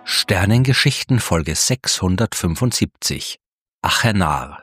Sternengeschichten Folge 675 Achernar.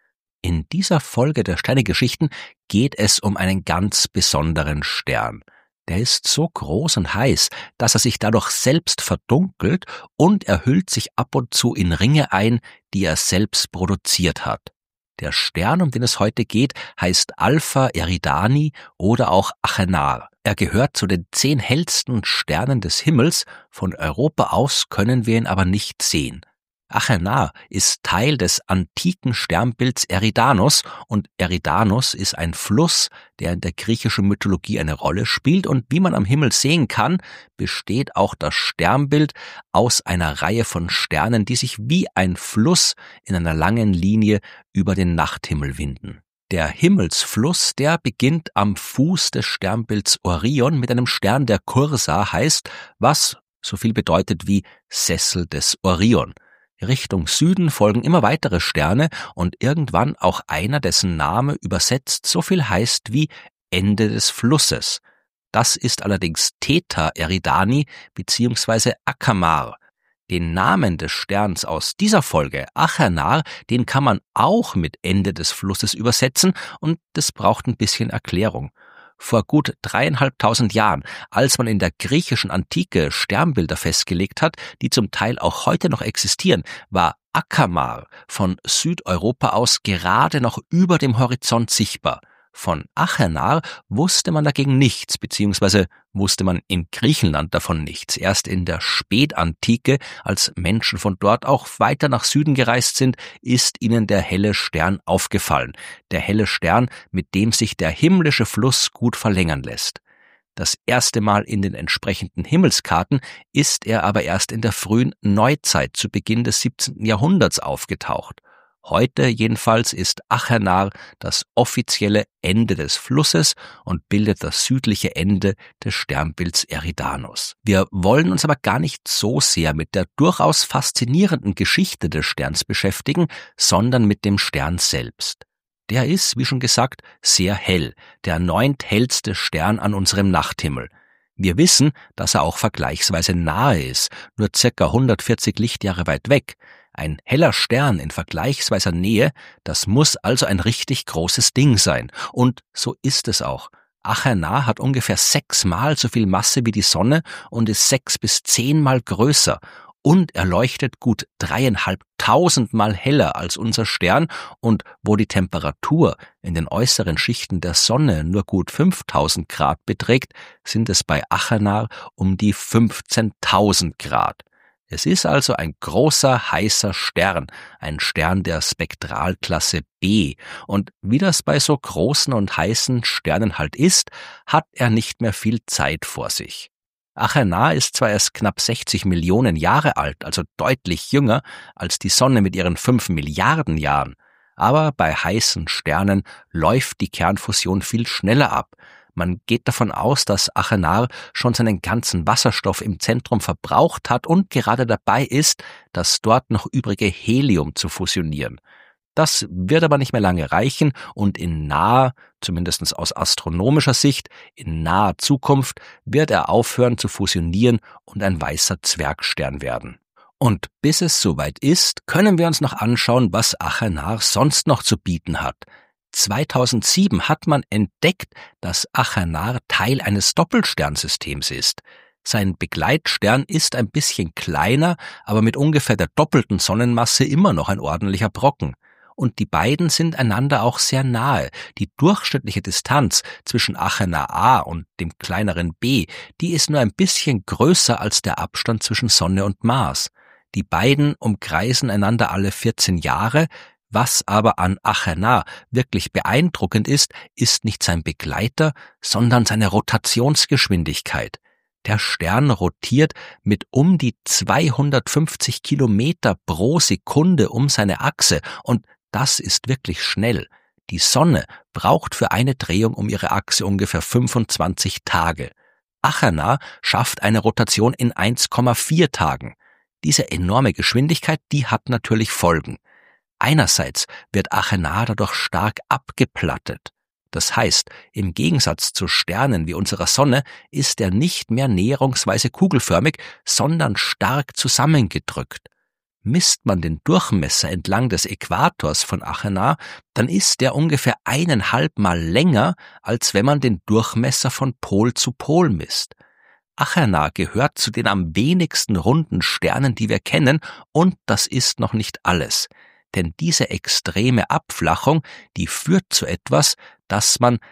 In dieser Folge der Sternengeschichten geht es um einen ganz besonderen Stern. Der ist so groß und heiß, dass er sich dadurch selbst verdunkelt und er hüllt sich ab und zu in Ringe ein, die er selbst produziert hat. Der Stern, um den es heute geht, heißt Alpha Eridani oder auch Achernar. Er gehört zu den 10 hellsten Sternen des Himmels, von Europa aus können wir ihn aber nicht sehen. Achernar ist Teil des antiken Sternbilds Eridanus und Eridanus ist ein Fluss, der in der griechischen Mythologie eine Rolle spielt und wie man am Himmel sehen kann, besteht auch das Sternbild aus einer Reihe von Sternen, die sich wie ein Fluss in einer langen Linie über den Nachthimmel winden. Der Himmelsfluss, der beginnt am Fuß des Sternbilds Orion mit einem Stern, der Cursa heißt, was so viel bedeutet wie Sessel des Orion. Richtung Süden folgen immer weitere Sterne und irgendwann auch einer, dessen Name übersetzt so viel heißt wie Ende des Flusses. Das ist allerdings Theta Eridani bzw. Achernar. Den Namen des Sterns aus dieser Folge, Achernar, den kann man auch mit Ende des Flusses übersetzen und das braucht ein bisschen Erklärung. Vor gut 3.500 Jahren, als man in der griechischen Antike Sternbilder festgelegt hat, die zum Teil auch heute noch existieren, war Achernar von Südeuropa aus gerade noch über dem Horizont sichtbar. Von Achernar wusste man dagegen nichts, beziehungsweise wusste man in Griechenland davon nichts. Erst in der Spätantike, als Menschen von dort auch weiter nach Süden gereist sind, ist ihnen der helle Stern aufgefallen. Der helle Stern, mit dem sich der himmlische Fluss gut verlängern lässt. Das erste Mal in den entsprechenden Himmelskarten ist er aber erst in der frühen Neuzeit zu Beginn des 17. Jahrhunderts aufgetaucht. Heute jedenfalls ist Achernar das offizielle Ende des Flusses und bildet das südliche Ende des Sternbilds Eridanus. Wir wollen uns aber gar nicht so sehr mit der durchaus faszinierenden Geschichte des Sterns beschäftigen, sondern mit dem Stern selbst. Der ist, wie schon gesagt, sehr hell, der 9. hellste Stern an unserem Nachthimmel. Wir wissen, dass er auch vergleichsweise nahe ist, nur ca. 140 Lichtjahre weit weg. Ein heller Stern in vergleichsweiser Nähe, das muss also ein richtig großes Ding sein. Und so ist es auch. Achernar hat ungefähr 6-mal so viel Masse wie die Sonne und ist 6 bis 10-mal größer. Und er leuchtet gut 3.500 Mal heller als unser Stern und wo die Temperatur in den äußeren Schichten der Sonne nur gut 5.000 Grad beträgt, sind es bei Achernar um die 15.000 Grad. Es ist also ein großer, heißer Stern, ein Stern der Spektralklasse B. Und wie das bei so großen und heißen Sternen halt ist, hat er nicht mehr viel Zeit vor sich. Achernar ist zwar erst knapp 60 Millionen Jahre alt, also deutlich jünger als die Sonne mit ihren 5 Milliarden Jahren, aber bei heißen Sternen läuft die Kernfusion viel schneller ab. Man geht davon aus, dass Achernar schon seinen ganzen Wasserstoff im Zentrum verbraucht hat und gerade dabei ist, das dort noch übrige Helium zu fusionieren. Das wird aber nicht mehr lange reichen und in naher, zumindest aus astronomischer Sicht, in naher Zukunft wird er aufhören zu fusionieren und ein weißer Zwergstern werden. Und bis es soweit ist, können wir uns noch anschauen, was Achernar sonst noch zu bieten hat. 2007 hat man entdeckt, dass Achernar Teil eines Doppelsternsystems ist. Sein Begleitstern ist ein bisschen kleiner, aber mit ungefähr der doppelten Sonnenmasse immer noch ein ordentlicher Brocken. Und die beiden sind einander auch sehr nahe. Die durchschnittliche Distanz zwischen Achernar A und dem kleineren B, die ist nur ein bisschen größer als der Abstand zwischen Sonne und Mars. Die beiden umkreisen einander alle 14 Jahre, was aber an Achernar wirklich beeindruckend ist nicht sein Begleiter, sondern seine Rotationsgeschwindigkeit. Der Stern rotiert mit um die 250 Kilometer pro Sekunde um seine Achse und das ist wirklich schnell. Die Sonne braucht für eine Drehung um ihre Achse ungefähr 25 Tage. Achernar schafft eine Rotation in 1,4 Tagen. Diese enorme Geschwindigkeit, die hat natürlich Folgen. Einerseits wird Achernar dadurch stark abgeplattet. Das heißt, im Gegensatz zu Sternen wie unserer Sonne ist er nicht mehr näherungsweise kugelförmig, sondern stark zusammengedrückt. Misst man den Durchmesser entlang des Äquators von Achernar, dann ist der ungefähr 1,5 Mal länger, als wenn man den Durchmesser von Pol zu Pol misst. Achernar gehört zu den am wenigsten runden Sternen, die wir kennen, und das ist noch nicht alles. Denn diese extreme Abflachung, die führt zu etwas, das man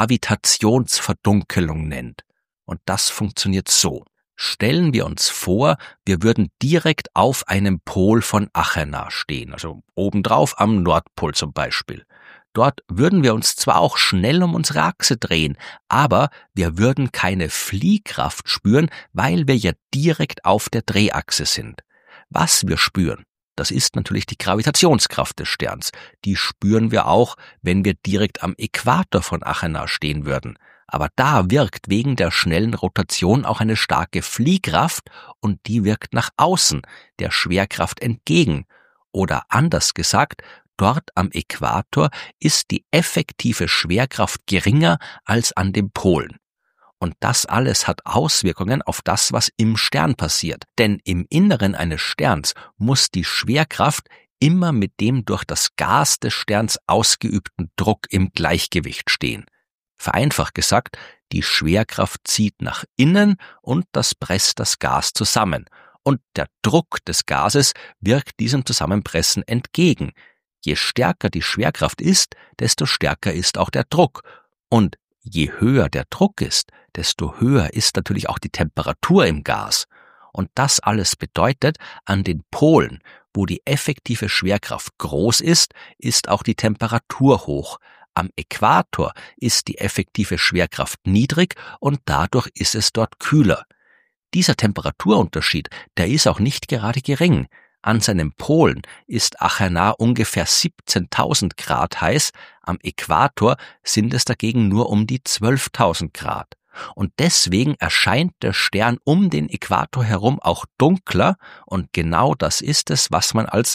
Gravitationsverdunkelung nennt. Und das funktioniert so. Stellen wir uns vor, wir würden direkt auf einem Pol von Achernar stehen, also obendrauf am Nordpol zum Beispiel. Dort würden wir uns zwar auch schnell um unsere Achse drehen, aber wir würden keine Fliehkraft spüren, weil wir ja direkt auf der Drehachse sind. Was wir spüren, das ist natürlich die Gravitationskraft des Sterns. Die spüren wir auch, wenn wir direkt am Äquator von Achernar stehen würden. Aber da wirkt wegen der schnellen Rotation auch eine starke Fliehkraft und die wirkt nach außen, der Schwerkraft entgegen. Oder anders gesagt, dort am Äquator ist die effektive Schwerkraft geringer als an den Polen. Und das alles hat Auswirkungen auf das, was im Stern passiert. Denn im Inneren eines Sterns muss die Schwerkraft immer mit dem durch das Gas des Sterns ausgeübten Druck im Gleichgewicht stehen. Vereinfacht gesagt, die Schwerkraft zieht nach innen und das presst das Gas zusammen. Und der Druck des Gases wirkt diesem Zusammenpressen entgegen. Je stärker die Schwerkraft ist, desto stärker ist auch der Druck. Und je höher der Druck ist, desto höher ist natürlich auch die Temperatur im Gas. Und das alles bedeutet, an den Polen, wo die effektive Schwerkraft groß ist, ist auch die Temperatur hoch. Am Äquator ist die effektive Schwerkraft niedrig und dadurch ist es dort kühler. Dieser Temperaturunterschied, der ist auch nicht gerade gering. An seinen Polen ist Achernar ungefähr 17.000 Grad heiß, am Äquator sind es dagegen nur um die 12.000 Grad. Und deswegen erscheint der Stern um den Äquator herum auch dunkler und genau das ist es, was man als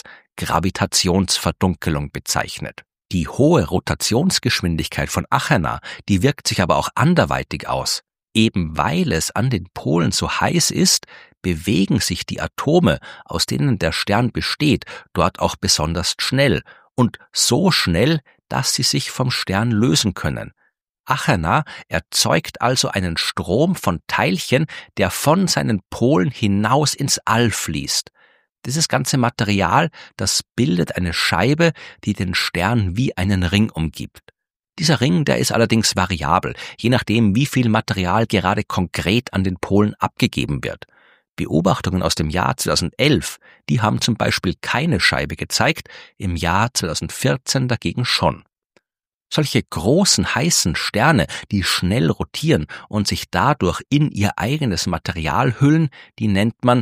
Gravitationsverdunkelung bezeichnet. Die hohe Rotationsgeschwindigkeit von Achernar, die wirkt sich aber auch anderweitig aus. Eben weil es an den Polen so heiß ist, bewegen sich die Atome, aus denen der Stern besteht, dort auch besonders schnell und so schnell, dass sie sich vom Stern lösen können. Achernar erzeugt also einen Strom von Teilchen, der von seinen Polen hinaus ins All fließt. Dieses ganze Material, das bildet eine Scheibe, die den Stern wie einen Ring umgibt. Dieser Ring, der ist allerdings variabel, je nachdem, wie viel Material gerade konkret an den Polen abgegeben wird. Beobachtungen aus dem Jahr 2011, die haben zum Beispiel keine Scheibe gezeigt, im Jahr 2014 dagegen schon. Solche großen, heißen Sterne, die schnell rotieren und sich dadurch in ihr eigenes Material hüllen, die nennt man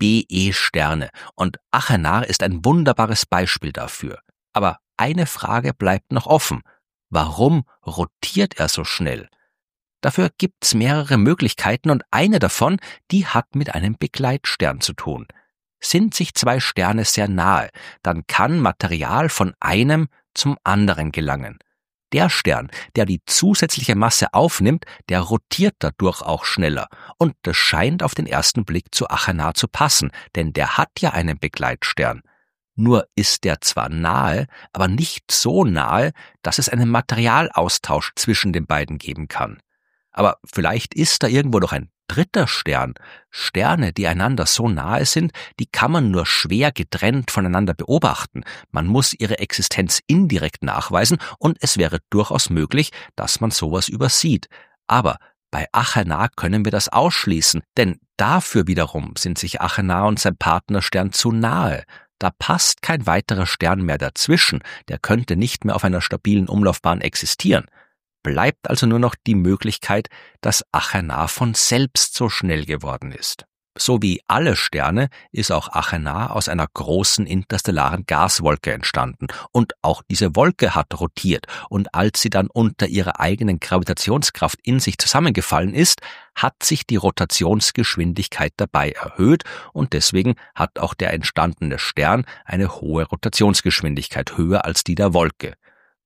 BE-Sterne. Und Achernar ist ein wunderbares Beispiel dafür. Aber eine Frage bleibt noch offen. Warum rotiert er so schnell? Dafür gibt's mehrere Möglichkeiten und eine davon, die hat mit einem Begleitstern zu tun. Sind sich zwei Sterne sehr nahe, dann kann Material von einem zum anderen gelangen. Der Stern, der die zusätzliche Masse aufnimmt, der rotiert dadurch auch schneller. Und das scheint auf den ersten Blick zu Achernar zu passen, denn der hat ja einen Begleitstern. Nur ist der zwar nahe, aber nicht so nahe, dass es einen Materialaustausch zwischen den beiden geben kann. Aber vielleicht ist da irgendwo noch ein dritter Stern. Sterne, die einander so nahe sind, die kann man nur schwer getrennt voneinander beobachten. Man muss ihre Existenz indirekt nachweisen und es wäre durchaus möglich, dass man sowas übersieht. Aber bei Achernar können wir das ausschließen, denn dafür wiederum sind sich Achernar und sein Partnerstern zu nahe. Da passt kein weiterer Stern mehr dazwischen, der könnte nicht mehr auf einer stabilen Umlaufbahn existieren. Bleibt also nur noch die Möglichkeit, dass Achernar von selbst so schnell geworden ist. So wie alle Sterne ist auch Achernar aus einer großen interstellaren Gaswolke entstanden und auch diese Wolke hat rotiert und als sie dann unter ihrer eigenen Gravitationskraft in sich zusammengefallen ist, hat sich die Rotationsgeschwindigkeit dabei erhöht und deswegen hat auch der entstandene Stern eine hohe Rotationsgeschwindigkeit, höher als die der Wolke.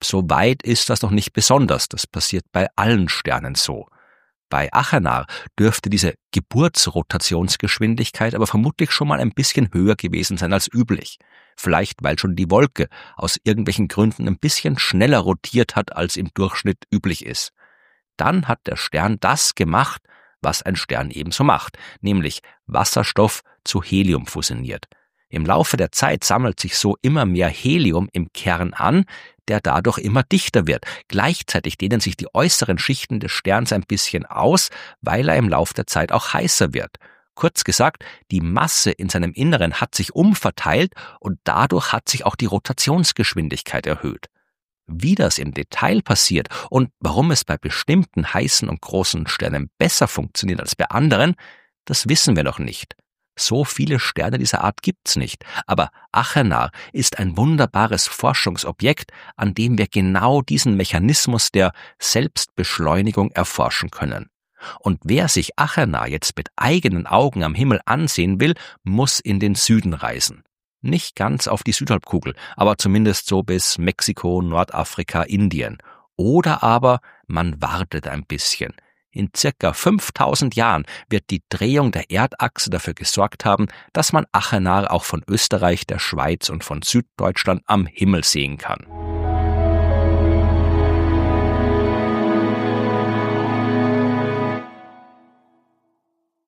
so weit ist das noch nicht besonders. Das passiert bei allen Sternen so. Bei Achernar dürfte diese Geburtsrotationsgeschwindigkeit aber vermutlich schon mal ein bisschen höher gewesen sein als üblich. Vielleicht, weil schon die Wolke aus irgendwelchen Gründen ein bisschen schneller rotiert hat, als im Durchschnitt üblich ist. Dann hat der Stern das gemacht, was ein Stern ebenso macht, nämlich Wasserstoff zu Helium fusioniert. Im Laufe der Zeit sammelt sich so immer mehr Helium im Kern an, der dadurch immer dichter wird. Gleichzeitig dehnen sich die äußeren Schichten des Sterns ein bisschen aus, weil er im Laufe der Zeit auch heißer wird. Kurz gesagt, die Masse in seinem Inneren hat sich umverteilt und dadurch hat sich auch die Rotationsgeschwindigkeit erhöht. Wie das im Detail passiert und warum es bei bestimmten heißen und großen Sternen besser funktioniert als bei anderen, das wissen wir noch nicht. So viele Sterne dieser Art gibt's nicht, aber Achernar ist ein wunderbares Forschungsobjekt, an dem wir genau diesen Mechanismus der Selbstbeschleunigung erforschen können. Und wer sich Achernar jetzt mit eigenen Augen am Himmel ansehen will, muss in den Süden reisen. Nicht ganz auf die Südhalbkugel, aber zumindest so bis Mexiko, Nordafrika, Indien. Oder aber man wartet ein bisschen. In circa 5000 Jahren wird die Drehung der Erdachse dafür gesorgt haben, dass man Achernar auch von Österreich, der Schweiz und von Süddeutschland am Himmel sehen kann.